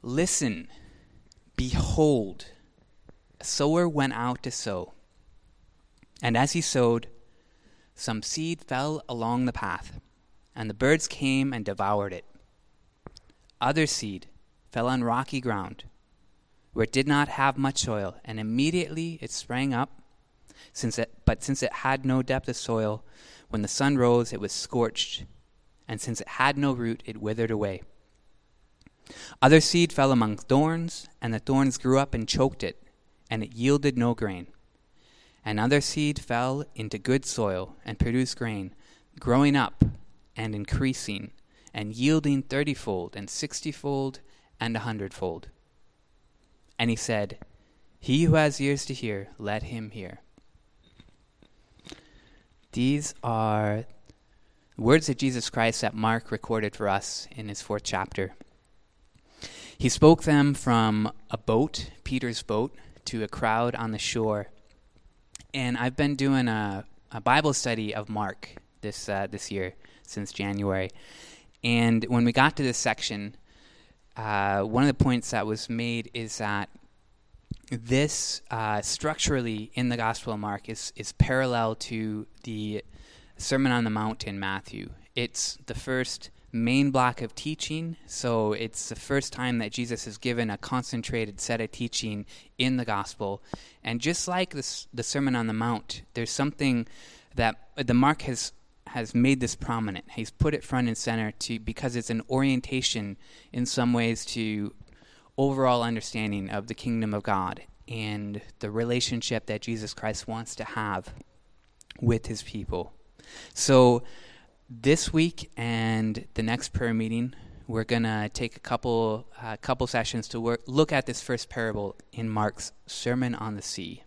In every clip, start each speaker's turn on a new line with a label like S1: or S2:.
S1: Listen, behold, a sower went out to sow. And as he sowed, some seed fell along the path, and the birds came and devoured it. Other seed fell on rocky ground, where it did not have much soil, and immediately it sprang up. Since it had no depth of soil, when the sun rose, it was scorched, and since it had no root, it withered away. Other seed fell among thorns, and the thorns grew up and choked it, and it yielded no grain. And other seed fell into good soil and produced grain, growing up and increasing, and yielding 30-fold and 60-fold and 100-fold. And he said, He who has ears to hear, let him hear. These are words of Jesus Christ that Mark recorded for us in his 4th chapter. He spoke them from a boat, Peter's boat, to a crowd on the shore. And I've been doing a Bible study of Mark this year, since January. And when we got to this section, one of the points that was made is that this structurally in the Gospel of Mark is parallel to the Sermon on the Mount in Matthew. It's the first main block of teaching, so it's the first time that Jesus has given a concentrated set of teaching in the Gospel. And just like the Sermon on the Mount, there's something that the Mark has made this prominent. He's put it front and center because it's an orientation in some ways to overall understanding of the kingdom of God and the relationship that Jesus Christ wants to have with his people. So this week and the next prayer meeting, we're going to take a couple sessions to look at this first parable in Mark's Sermon on the Sea.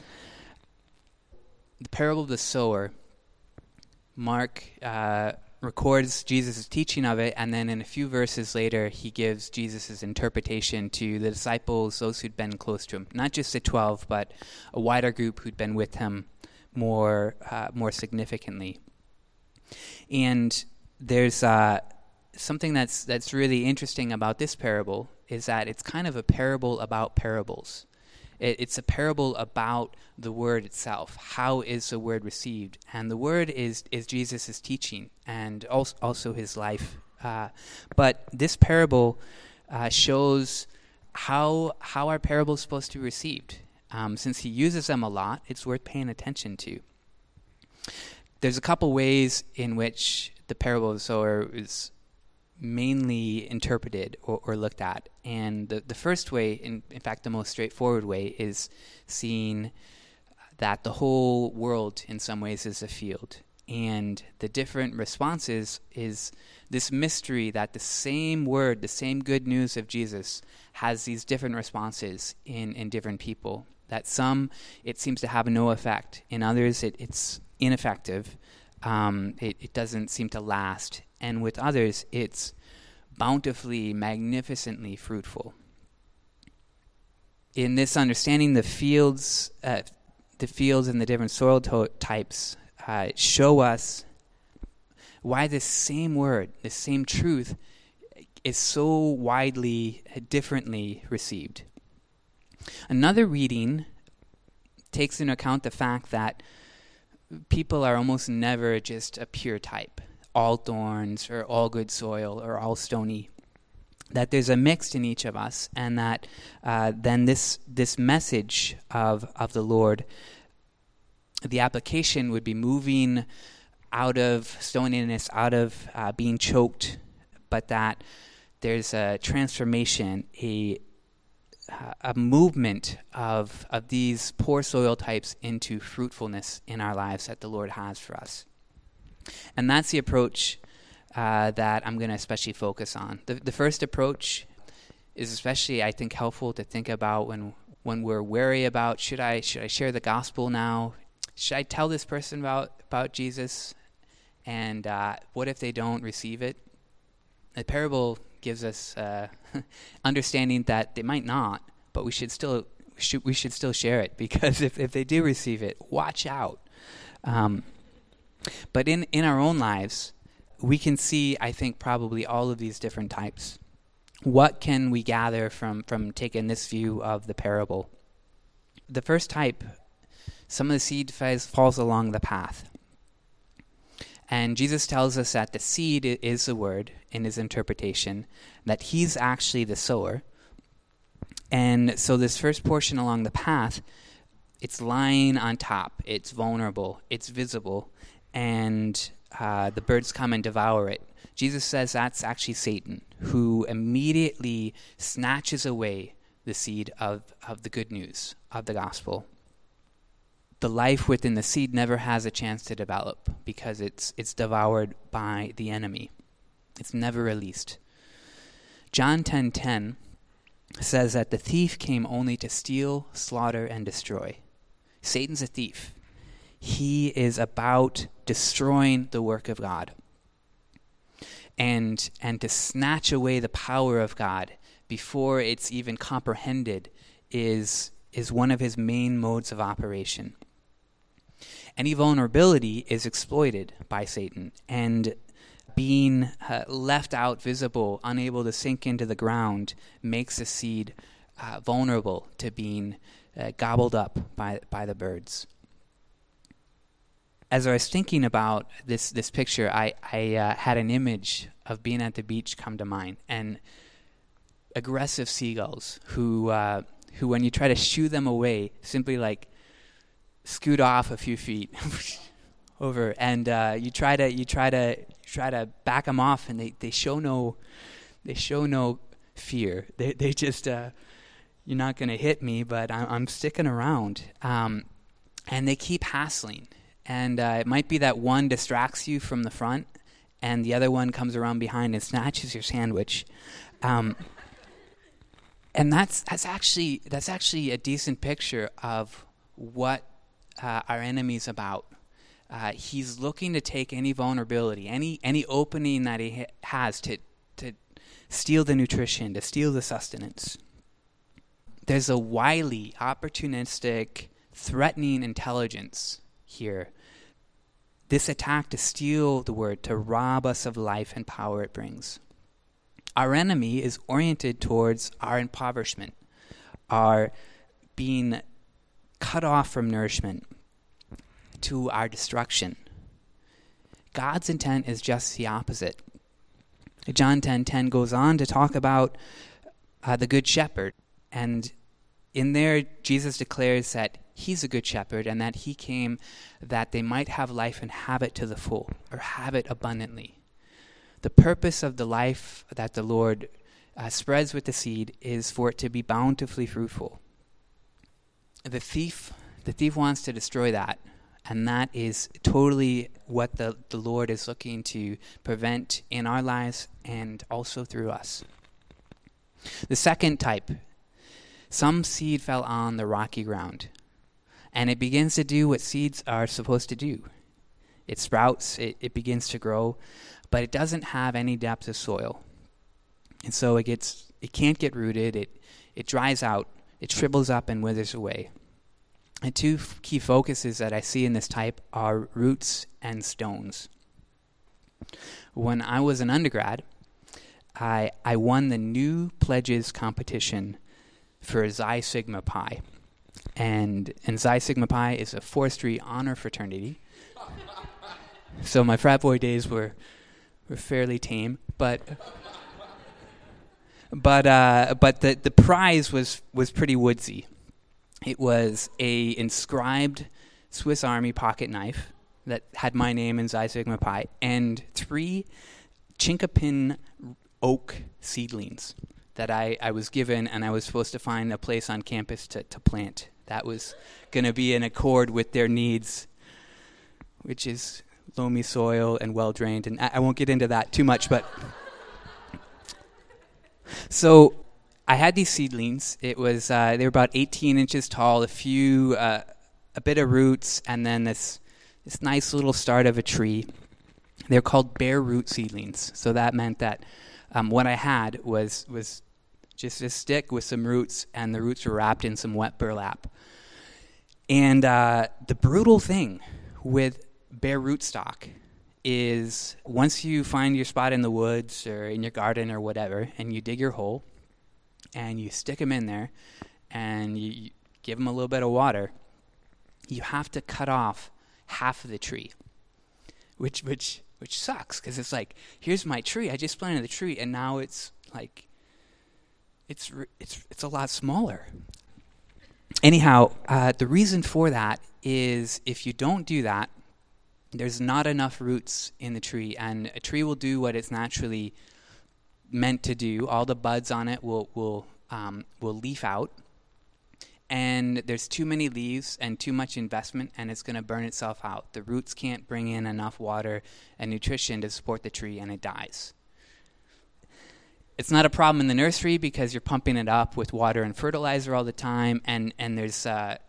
S1: The parable of the sower, Mark records Jesus' teaching of it, and then in a few verses later, he gives Jesus' interpretation to the disciples, those who'd been close to him. Not just the 12, but a wider group who'd been with him more significantly. And there's something that's really interesting about this parable is that it's kind of a parable about parables. It's a parable about the word itself. How is the word received? And the word is Jesus' teaching and also his life. But this parable shows how are parables supposed to be received. Since he uses them a lot, it's worth paying attention to. There's a couple ways in which the parable of the sower is mainly interpreted or looked at. And the first way, in fact the most straightforward way, is seeing that the whole world in some ways is a field. And the different responses is this mystery that the same word, the same good news of Jesus has these different responses in different people. That some, it seems to have no effect. In others, it's ineffective. It doesn't seem to last. And with others, it's bountifully, magnificently fruitful. In this understanding, the fields and the different soil types show us why this same word, this same truth, is so widely, differently received. Another reading takes into account the fact that people are almost never just a pure type, all thorns or all good soil or all stony. That there's a mix in each of us, and that then this message of the Lord, the application would be moving out of stoniness, out of being choked, but that there's a transformation, a movement of these poor soil types into fruitfulness in our lives that the Lord has for us. And that's the approach that I'm going to especially focus on. The first approach is especially, I think, helpful to think about when we're wary about, should I share the gospel now? Should I tell this person about Jesus? And what if they don't receive it? The parable gives us understanding that they might not, but we should still share it, because if they do receive it, watch out. But in our own lives, we can see, I think, probably all of these different types. What can we gather from taking this view of the parable? The first type, some of the seed falls along the path. And Jesus tells us that the seed is the word in his interpretation, that he's actually the sower. And so this first portion along the path, it's lying on top, it's vulnerable, it's visible, and the birds come and devour it. Jesus says that's actually Satan, who immediately snatches away the seed of the good news, of the gospel. The life within the seed never has a chance to develop because it's devoured by the enemy. It's never released. John 10:10 says that the thief came only to steal, slaughter, and destroy. Satan's a thief. He is about destroying the work of God. And to snatch away the power of God before it's even comprehended is one of his main modes of operation. Any vulnerability is exploited by Satan, and being left out, visible, unable to sink into the ground, makes the seed vulnerable to being gobbled up by the birds. As I was thinking about this picture, I had an image of being at the beach come to mind, and aggressive seagulls who when you try to shoo them away, simply like scoot off a few feet over, and you try to back them off, and they show no fear. They just you're not going to hit me, but I'm sticking around, and they keep hassling. And it might be that one distracts you from the front, and the other one comes around behind and snatches your sandwich. And that's actually a decent picture of what our enemy's about. He's looking to take any vulnerability, any opening that he has to steal the nutrition, to steal the sustenance. There's a wily, opportunistic, threatening intelligence here. This attack to steal the word, to rob us of life and power it brings. Our enemy is oriented towards our impoverishment, our being cut off from nourishment, to our destruction. God's intent is just the opposite. John 10:10 goes on to talk about the good shepherd, and in there Jesus declares that he's a good shepherd and that he came that they might have life and have it to the full, or have it abundantly. The purpose of the life that the Lord spreads with the seed is for it to be bountifully fruitful. The thief wants to destroy that, and that is totally what the Lord is looking to prevent in our lives and also through us. The second type, some seed fell on the rocky ground, and it begins to do what seeds are supposed to do. It sprouts, it begins to grow, but it doesn't have any depth of soil. And so it can't get rooted, it dries out, it shrivels up and withers away. And two key focuses that I see in this type are roots and stones. When I was an undergrad, I won the New Pledges competition for Xi Sigma Pi. And Xi Sigma Pi is a forestry honor fraternity. So my frat boy days were fairly tame, but the prize was pretty woodsy. It was a inscribed Swiss Army pocket knife that had my name in Xi Sigma Pi, and 3 chinkapin oak seedlings that I was given, and I was supposed to find a place on campus to plant. That was going to be in accord with their needs, which is loamy soil and well-drained. And I won't get into that too much, but... So I had these seedlings. It was they were about 18 inches tall, a bit of roots, and then this nice little start of a tree. They're called bare root seedlings. So that meant that what I had was just a stick with some roots, and the roots were wrapped in some wet burlap. And the brutal thing with bare rootstock is once you find your spot in the woods or in your garden or whatever, and you dig your hole, and you stick them in there, and you give them a little bit of water, you have to cut off half of the tree, which sucks, because it's like, here's my tree, I just planted the tree, and now it's like, it's a lot smaller. Anyhow, the reason for that is if you don't do that, there's not enough roots in the tree, and a tree will do what it's naturally meant to do. All the buds on it will leaf out, and there's too many leaves and too much investment, and it's going to burn itself out. The roots can't bring in enough water and nutrition to support the tree, and it dies. It's not a problem in the nursery because you're pumping it up with water and fertilizer all the time, and there's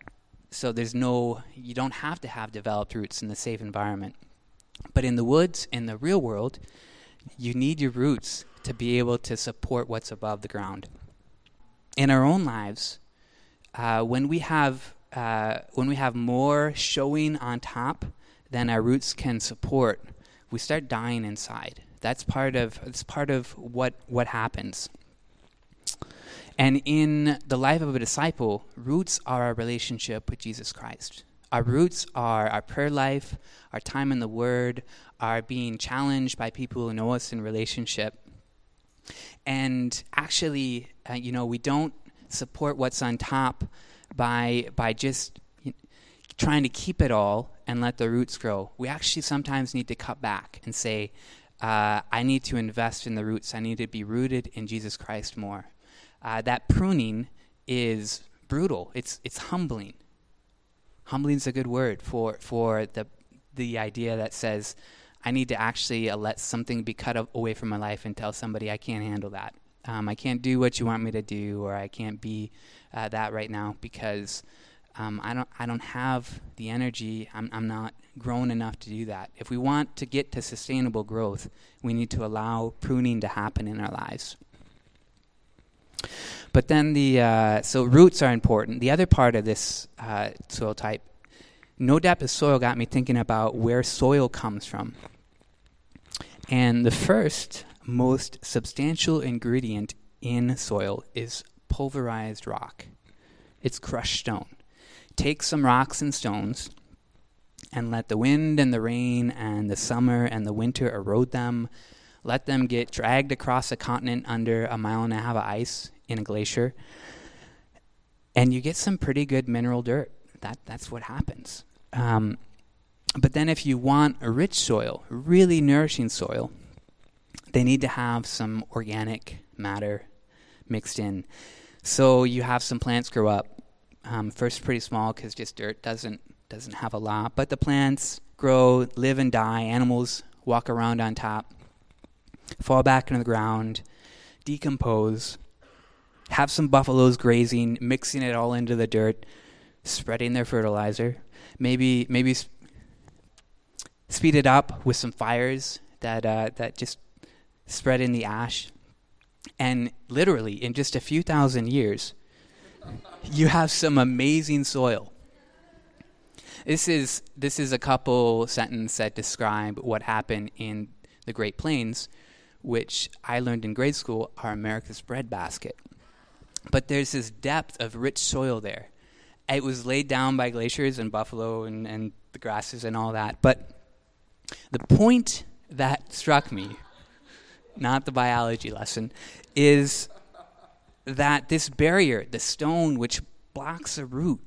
S1: you don't have to have developed roots in the safe environment. But in the woods, in the real world, you need your roots to be able to support what's above the ground. In our own lives, when we have more showing on top than our roots can support, we start dying inside. It's part of what happens. And in the life of a disciple, roots are our relationship with Jesus Christ. Our roots are our prayer life, our time in the Word, our being challenged by people who know us in relationship. And actually, we don't support what's on top by just trying to keep it all and let the roots grow. We actually sometimes need to cut back and say, I need to invest in the roots. I need to be rooted in Jesus Christ more. That pruning is brutal. It's humbling. Humbling is a good word for the idea that says, I need to actually let something be cut away from my life and tell somebody I can't handle that. I can't do what you want me to do, or I can't be that right now because I don't have the energy. I'm not grown enough to do that. If we want to get to sustainable growth, we need to allow pruning to happen in our lives. But then so roots are important. The other part of this soil type, no depth of soil, got me thinking about where soil comes from. And the first most substantial ingredient in soil is pulverized rock. It's crushed stone. Take some rocks and stones and let the wind and the rain and the summer and the winter erode them. Let them get dragged across a continent under 1.5 miles of ice in a glacier. And you get some pretty good mineral dirt. That's what happens. But then if you want a rich soil, really nourishing soil, they need to have some organic matter mixed in. So you have some plants grow up. First pretty small because just dirt doesn't have a lot. But the plants grow, live and die. Animals walk around on top, fall back into the ground, decompose, have some buffaloes grazing, mixing it all into the dirt, spreading their fertilizer. Maybe speed it up with some fires that just spread in the ash. And literally, in just a few thousand years, you have some amazing soil. This is a couple sentences that describe what happened in the Great Plains, which I learned in grade school are America's breadbasket. But there's this depth of rich soil there. It was laid down by glaciers and buffalo and the grasses and all that. But the point that struck me, not the biology lesson, is that this barrier, the stone which blocks a root,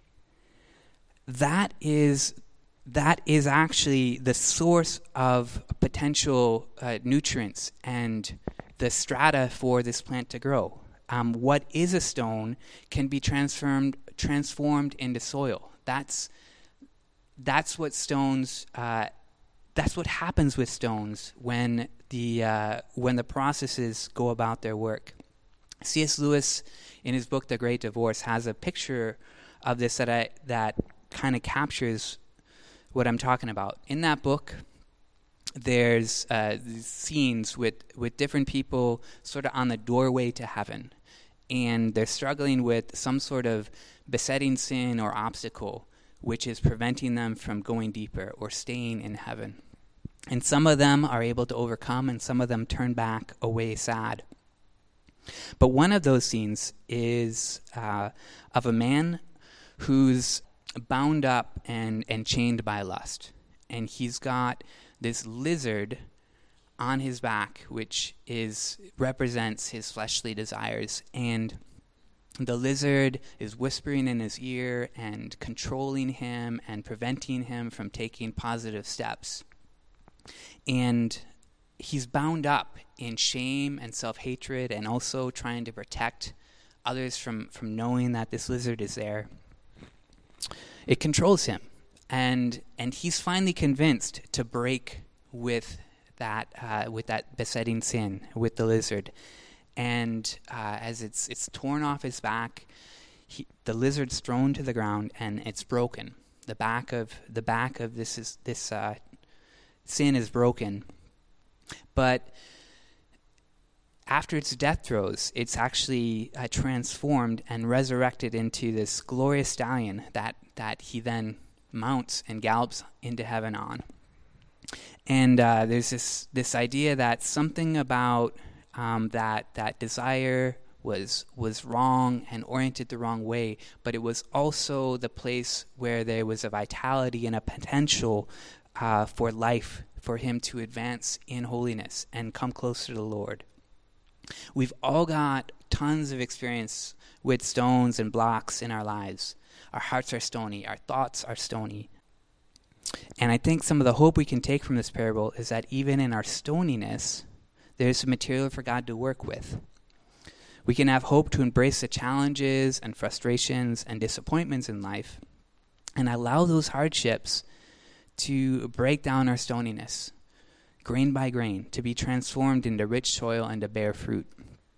S1: that is actually the source of potential nutrients and the strata for this plant to grow. What is a stone can be transformed into soil. That's what stones. That's what happens with stones when the processes go about their work. C.S. Lewis, in his book *The Great Divorce*, has a picture of this that kind of captures what I'm talking about. In that book, there's these scenes with different people sort of on the doorway to heaven, and they're struggling with some sort of besetting sin or obstacle which is preventing them from going deeper or staying in heaven. And some of them are able to overcome, and some of them turn back away sad. But one of those scenes is of a man who's bound up and chained by lust. And he's got this lizard on his back, which represents his fleshly desires. And the lizard is whispering in his ear and controlling him and preventing him from taking positive steps. And he's bound up in shame and self-hatred, and also trying to protect others from knowing that this lizard is there. It controls him, and he's finally convinced to break with that besetting sin, with the lizard. And as it's torn off his back, the lizard's thrown to the ground, and it's broken. The back of this sin is broken. But after its death throes, it's actually transformed and resurrected into this glorious stallion that he then mounts and gallops into heaven on. And there's this idea that something about that desire was wrong and oriented the wrong way, but it was also the place where there was a vitality and a potential for life, for him to advance in holiness and come closer to the Lord. We've all got tons of experience with stones and blocks in our lives. Our hearts are stony. Our thoughts are stony. And I think some of the hope we can take from this parable is that even in our stoniness, there's some material for God to work with. We can have hope to embrace the challenges and frustrations and disappointments in life and allow those hardships to break down our stoniness, grain by grain, to be transformed into rich soil and to bear fruit.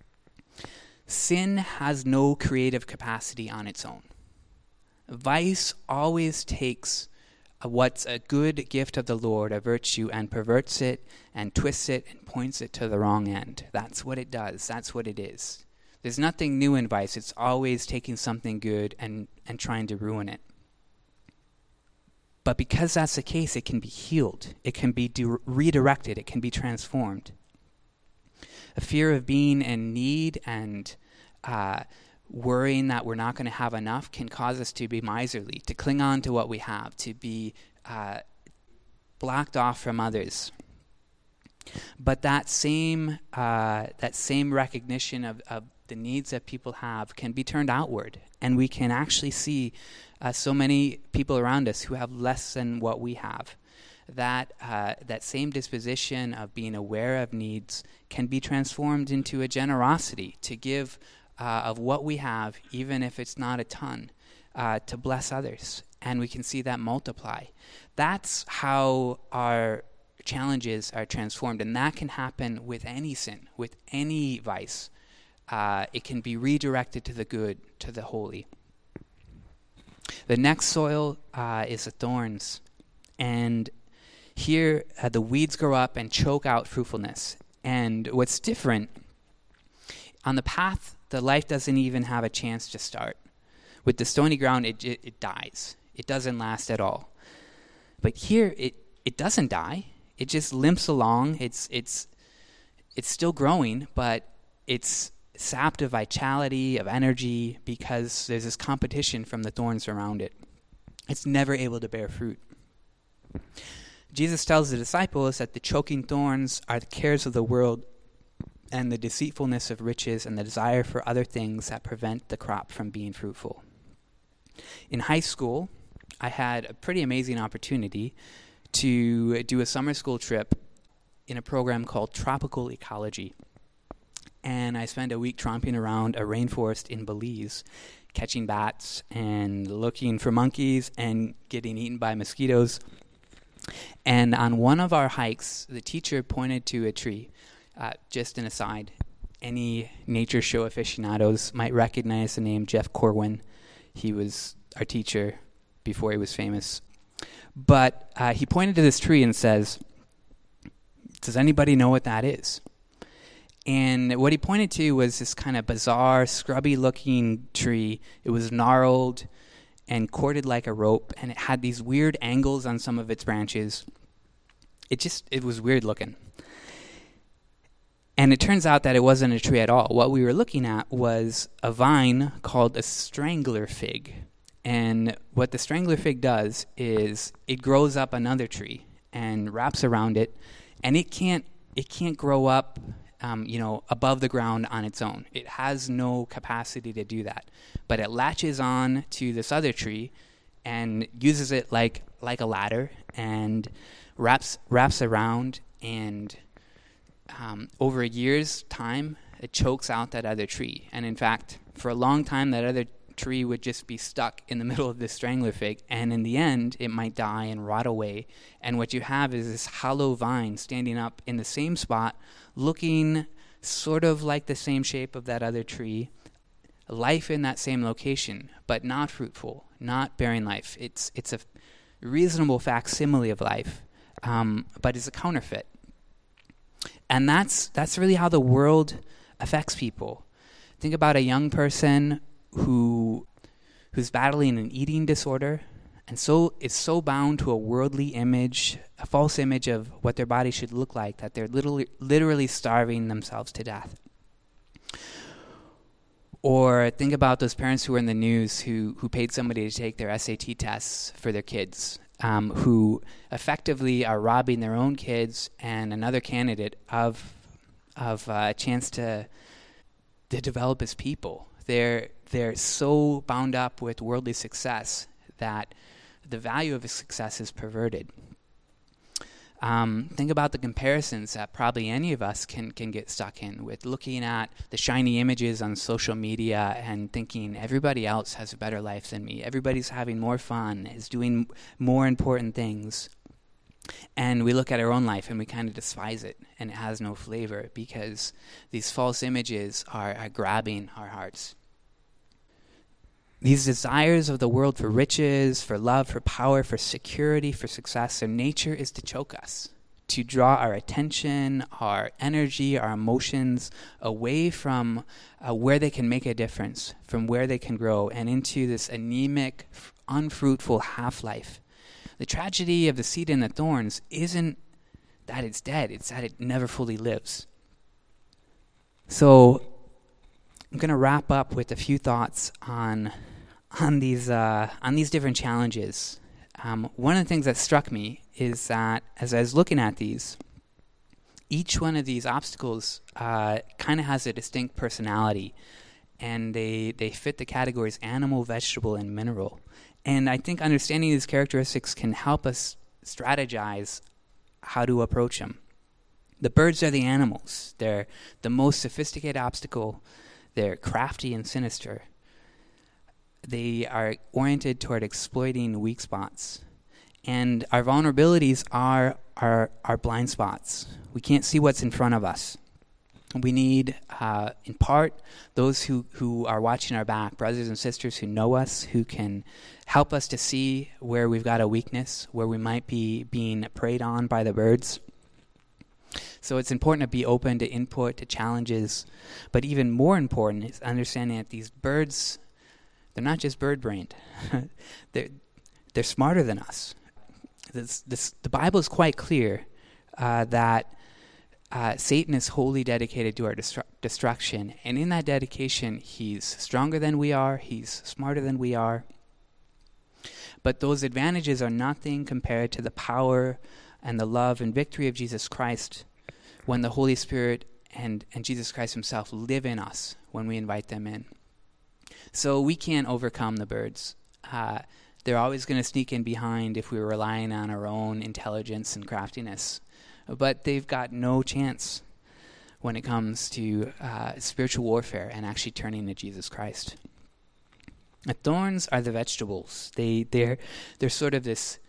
S1: Sin has no creative capacity on its own. Vice always takes what's a good gift of the Lord, a virtue, and perverts it and twists it and points it to the wrong end. That's what it does. That's what it is. There's nothing new in vice. It's always taking something good and trying to ruin it. But because that's the case, it can be healed. It can be redirected. It can be transformed. A fear of being in need and worrying that we're not going to have enough can cause us to be miserly, to cling on to what we have, to be blocked off from others. But that same recognition of the needs that people have can be turned outward, and we can actually see so many people around us who have less than what we have. That same disposition of being aware of needs can be transformed into a generosity to give of what we have, even if it's not a ton, to bless others. And we can see that multiply. That's how our challenges are transformed, and that can happen with any sin, with any vice. It can be redirected to the good, to the holy. The next soil is the thorns. And here the weeds grow up and choke out fruitfulness. And what's different, on the path, the life doesn't even have a chance to start. With the stony ground, it dies. It doesn't last at all. But here, it doesn't die. It just limps along. It's still growing, but it's sapped of vitality, of energy, because there's this competition from the thorns around it. It's never able to bear fruit. Jesus tells the disciples that the choking thorns are the cares of the world and the deceitfulness of riches and the desire for other things that prevent the crop from being fruitful. In high school, I had a pretty amazing opportunity to do a summer school trip in a program called Tropical Ecology. And I spent a week tromping around a rainforest in Belize, catching bats and looking for monkeys and getting eaten by mosquitoes. And on one of our hikes, the teacher pointed to a tree. Just an aside, any nature show aficionados might recognize the name Jeff Corwin. He was our teacher before he was famous. But he pointed to this tree and says, "Does anybody know what that is?" And what he pointed to was this kind of bizarre, scrubby-looking tree. It was gnarled and corded like a rope, and it had these weird angles on some of its branches. it was weird looking. And it turns out that it wasn't a tree at all. What we were looking at was a vine called a strangler fig. And what the strangler fig does is it grows up another tree and wraps around it, and it can't grow up above the ground on its own. It has no capacity to do that. But it latches on to this other tree and uses it like a ladder and wraps around, and over a year's time, it chokes out that other tree. And in fact, for a long time, that other tree would just be stuck in the middle of this strangler fig, and in the end, it might die and rot away. And what you have is this hollow vine standing up in the same spot, looking sort of like the same shape of that other tree, life in that same location, but not fruitful, not bearing life. It's a reasonable facsimile of life, but it's a counterfeit. And that's really how the world affects people. Think about a young person who's battling an eating disorder, and so is so bound to a worldly image, a false image of what their body should look like, that they're literally starving themselves to death. Or think about those parents who were in the news who paid somebody to take their SAT tests for their kids, who effectively are robbing their own kids and another candidate of a chance to develop as people. They're so bound up with worldly success that the value of success is perverted. Think about the comparisons that probably any of us can get stuck in, with looking at the shiny images on social media and thinking everybody else has a better life than me. Everybody's having more fun, is doing more important things. And we look at our own life and we kind of despise it, and it has no flavor because these false images are grabbing our hearts. These desires of the world for riches, for love, for power, for security, for success, their nature is to choke us, to draw our attention, our energy, our emotions away from where they can make a difference, from where they can grow, and into this anemic, unfruitful half-life. The tragedy of the seed and the thorns isn't that it's dead, it's that it never fully lives. So I'm going to wrap up with a few thoughts on these different challenges. One of the things that struck me is that as I was looking at these, each one of these obstacles kind of has a distinct personality, and they fit the categories animal, vegetable, and mineral. And I think understanding these characteristics can help us strategize how to approach them. The birds are the animals. They're the most sophisticated obstacle. They're crafty and sinister. They are oriented toward exploiting weak spots. And our vulnerabilities are our blind spots. We can't see what's in front of us. We need, in part, those who are watching our back, brothers and sisters who know us, who can help us to see where we've got a weakness, where we might be being preyed on by the birds. So it's important to be open to input, to challenges. But even more important is understanding that these birds, they're not just bird-brained. They're smarter than us. The Bible is quite clear that Satan is wholly dedicated to our destruction. And in that dedication, he's stronger than we are. He's smarter than we are. But those advantages are nothing compared to the power and the love and victory of Jesus Christ when the Holy Spirit and Jesus Christ himself live in us when we invite them in. So we can't overcome the birds. They're always going to sneak in behind if we're relying on our own intelligence and craftiness. But they've got no chance when it comes to spiritual warfare and actually turning to Jesus Christ. The thorns are the vegetables. They're sort of this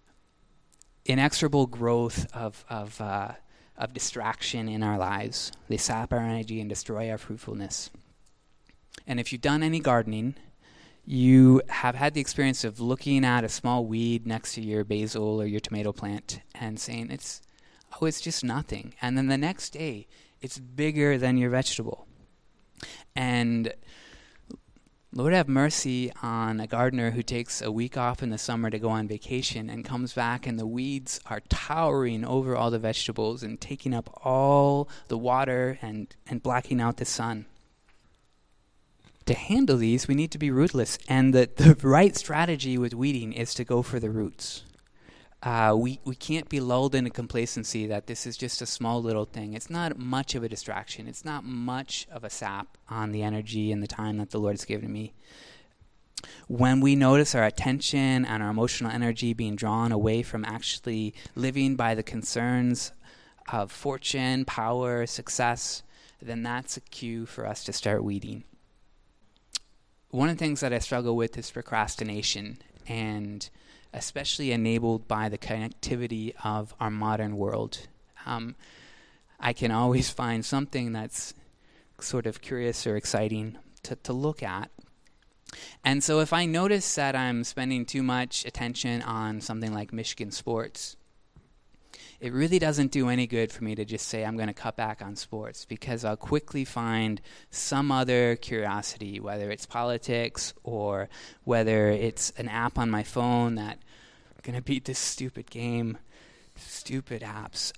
S1: inexorable growth of distraction in our lives. They sap our energy and destroy our fruitfulness. And if you've done any gardening, you have had the experience of looking at a small weed next to your basil or your tomato plant and saying, it's just nothing. And then the next day, it's bigger than your vegetable. And Lord have mercy on a gardener who takes a week off in the summer to go on vacation and comes back and the weeds are towering over all the vegetables and taking up all the water and blocking out the sun. To handle these, we need to be rootless, and the right strategy with weeding is to go for the roots. We can't be lulled into complacency that this is just a small little thing. It's not much of a distraction. It's not much of a sap on the energy and the time that the Lord has given me. When we notice our attention and our emotional energy being drawn away from actually living by the concerns of fortune, power, success, then that's a cue for us to start weeding. One of the things that I struggle with is procrastination, and especially enabled by the connectivity of our modern world. I can always find something that's sort of curious or exciting to look at. And so if I notice that I'm spending too much attention on something like Michigan sports, it really doesn't do any good for me to just say I'm going to cut back on sports, because I'll quickly find some other curiosity, whether it's politics or whether it's an app on my phone that I'm going to beat this stupid game, stupid apps,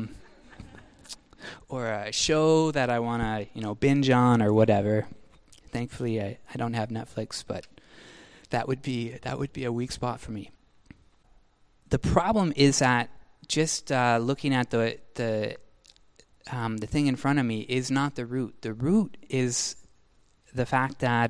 S1: or a show that I want to binge on or whatever. Thankfully, I don't have Netflix, but that would be a weak spot for me. The problem is that just looking at the thing in front of me is not the root. The root is the fact that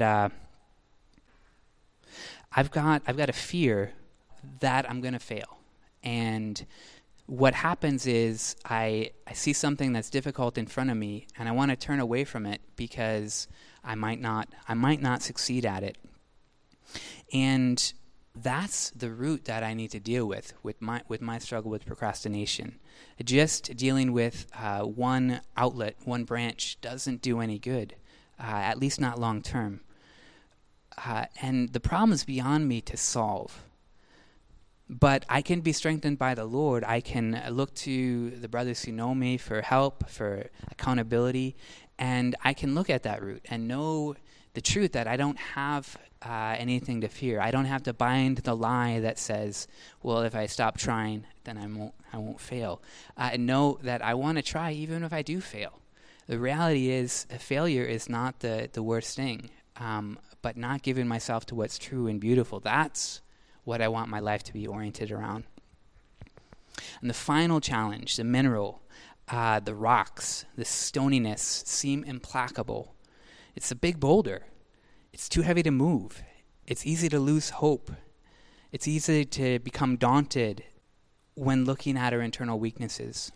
S1: I've got a fear that I'm going to fail. And what happens is I see something that's difficult in front of me, and I want to turn away from it because I might not succeed at it. And that's the root that I need to deal with my struggle with procrastination. Just dealing with one outlet, one branch, doesn't do any good, at least not long term. And the problem is beyond me to solve. But I can be strengthened by the Lord. I can look to the brothers who know me for help, for accountability, and I can look at that root and know the truth that I don't have anything to fear. I don't have to buy into the lie that says, well, if I stop trying, then I won't fail. I know that I want to try even if I do fail. The reality is a failure is not the worst thing, but not giving myself to what's true and beautiful. That's what I want my life to be oriented around. And the final challenge, the mineral, the rocks, the stoniness seem implacable. It's a big boulder. It's too heavy to move. It's easy to lose hope. It's easy to become daunted when looking at our internal weaknesses,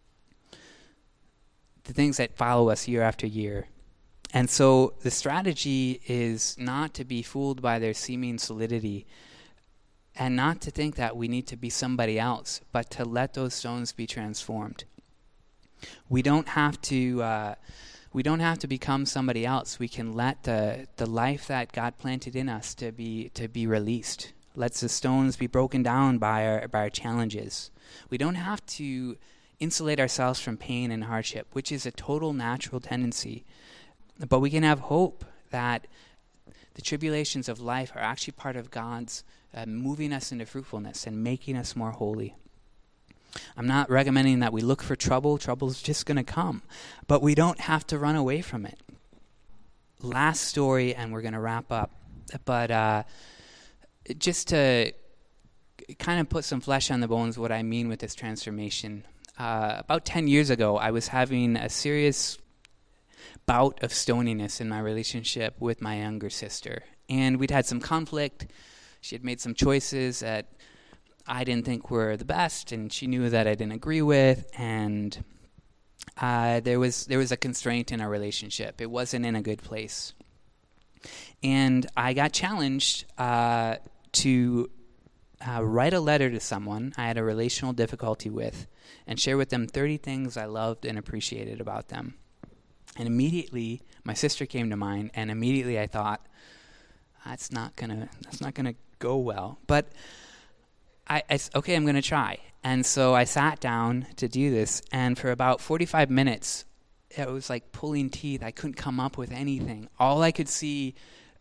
S1: the things that follow us year after year. And so the strategy is not to be fooled by their seeming solidity and not to think that we need to be somebody else, but to let those stones be transformed. We don't have to become somebody else. We can let the life that God planted in us to be released. Let the stones be broken down by our challenges. We don't have to insulate ourselves from pain and hardship, which is a total natural tendency. But we can have hope that the tribulations of life are actually part of God's moving us into fruitfulness and making us more holy. I'm not recommending that we look for trouble. Trouble's just going to come. But we don't have to run away from it. Last story, and we're going to wrap up. But just to kind of put some flesh on the bones what I mean with this transformation. About 10 years ago, I was having a serious bout of stoniness in my relationship with my younger sister. And we'd had some conflict. She had made some choices that I didn't think were the best, and she knew that I didn't agree with, and there was a constraint in our relationship. It wasn't in a good place. And I got challenged to write a letter to someone I had a relational difficulty with and share with them 30 things I loved and appreciated about them. And immediately, my sister came to mind, and immediately I thought, that's not gonna go well. But okay, I'm going to try. And so I sat down to do this, and for about 45 minutes, it was like pulling teeth. I couldn't come up with anything. All I could see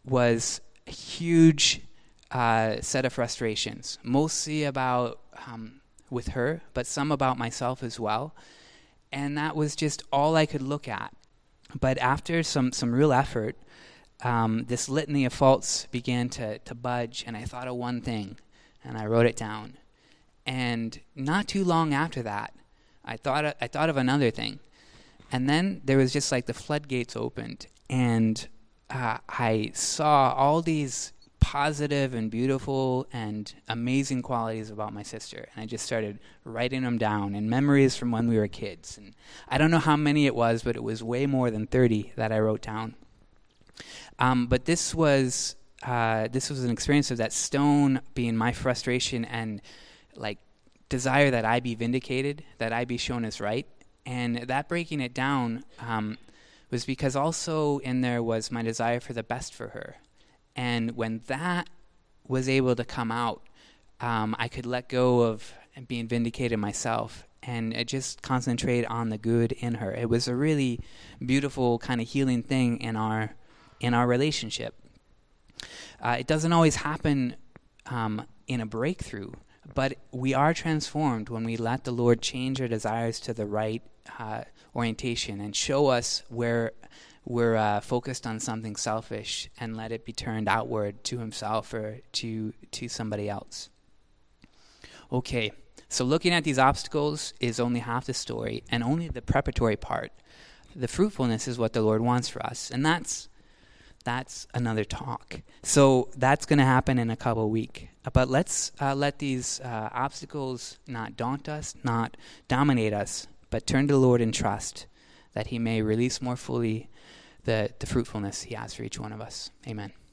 S1: was a huge set of frustrations, mostly about with her, but some about myself as well. And that was just all I could look at. But after some real effort, this litany of faults began to budge, and I thought of one thing, and I wrote it down. And not too long after that, I thought of another thing. And then there was just like the floodgates opened, and I saw all these positive and beautiful and amazing qualities about my sister, and I just started writing them down, and memories from when we were kids. And I don't know how many it was, but it was way more than 30 that I wrote down. But this was an experience of that stone being my frustration and like desire that I be vindicated, that I be shown as right. And that breaking it down was because also in there was my desire for the best for her. And when that was able to come out, I could let go of being vindicated myself and just concentrate on the good in her. It was a really beautiful kind of healing thing in our relationship. It doesn't always happen in a breakthrough, but we are transformed when we let the Lord change our desires to the right orientation and show us where we're focused on something selfish and let it be turned outward to himself or to somebody else. Okay, so looking at these obstacles is only half the story and only the preparatory part. The fruitfulness is what the Lord wants for us, and that's another talk. So that's going to happen in a couple of weeks. But let's let these obstacles not daunt us, not dominate us, but turn to the Lord in trust that he may release more fully the fruitfulness he has for each one of us. Amen.